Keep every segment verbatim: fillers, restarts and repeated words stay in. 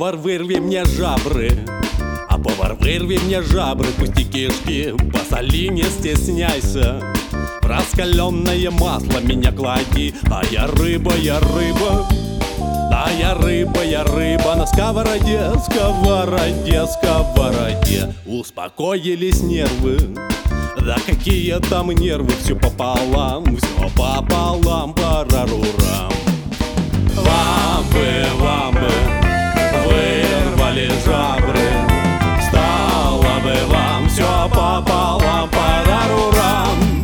повар, вырви мне жабры. А повар, вырви мне жабры, пусти кишки, посоли, не стесняйся. В раскаленное масло меня клади, а я рыба, я рыба. Да, я рыба, я рыба на сковороде, сковороде, сковороде. Успокоились нервы, да какие там нервы, все пополам, все пополам, парарурам. Вам бы, вам бы вырвали жабры, стало бы вам все пополам, парарурам.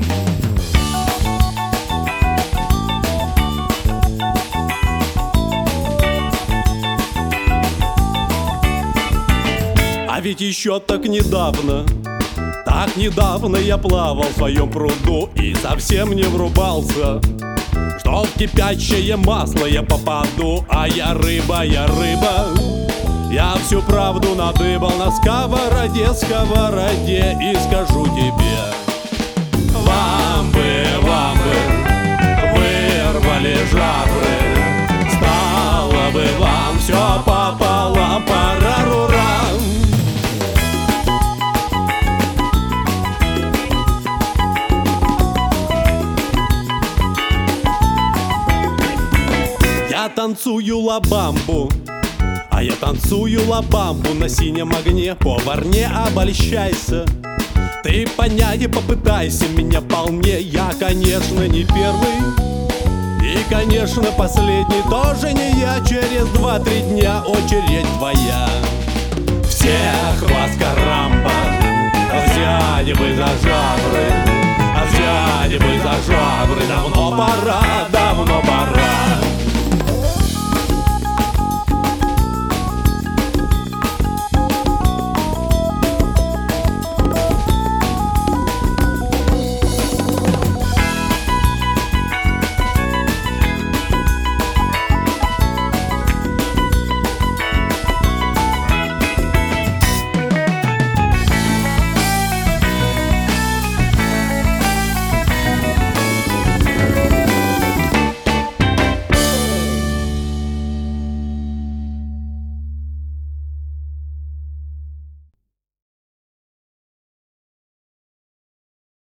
А ведь еще так недавно, так недавно я плавал в своем пруду и совсем не врубался, что в кипящее масло я попаду. А я рыба, я рыба, я всю правду надыбал на сковороде, сковороде. И скажу тебе, вам бы, вам бы вырвали жабры, стало бы вам все пополам, парарурам. Я танцую ла-бамбу, а я танцую ла-бамбу на синем огне. Повар, не обольщайся, ты понять и попытайся меня вполне. Я, конечно, не первый и, конечно, последний тоже не я. Через два-три дня очередь твоя. Всех вас, карамба, взять бы за жабры, а взять бы за жабры. Давно пора, давно пора.